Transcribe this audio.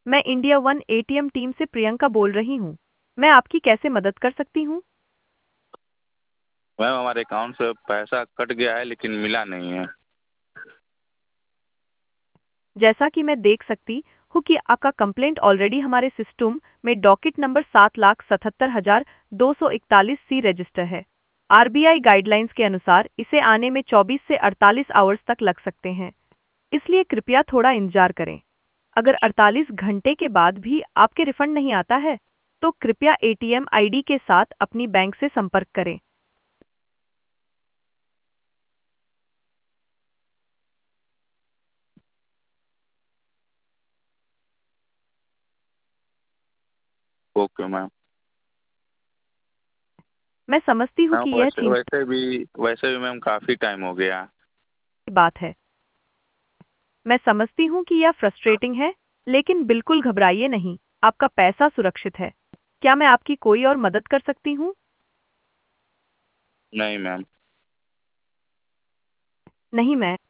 मैं India one ATM team से प्रियंका बोल रही हूँ। मैं आपकी कैसे मदद कर सकती हूँ? मैम हमारे अकाउंट से पैसा कट गया है लेकिन मिला नहीं है। जैसा कि मैं देख सकती हूँ कि आपका कंप्लेंट ऑलरेडी हमारे सिस्टम में डॉकेट नंबर 7,77,241 सी रजिस्टर है। आरबीआई गाइडलाइंस के अनुसार इसे आने में 24 से 48 आवर्स तक लग सकते हैं, इसलिए कृपया थोड़ा इंतजार करें। अगर 48 घंटे के बाद भी आपके रिफंड नहीं आता है, तो कृपया एटीएम आईडी के साथ अपनी बैंक से संपर्क करें। Okay ma'am. मैं समझती हूँ मैम कि यह वैसे चिंता वैसे भी मैम काफ़ी टाइम हो गया। की बात है। मैं समझती हूँ कि यह फ्रस्ट्रेटिंग है, लेकिन बिल्कुल घबराइए नहीं, आपका पैसा सुरक्षित है। क्या मैं आपकी कोई और मदद कर सकती हूँ? नहीं मैम। नहीं, मैं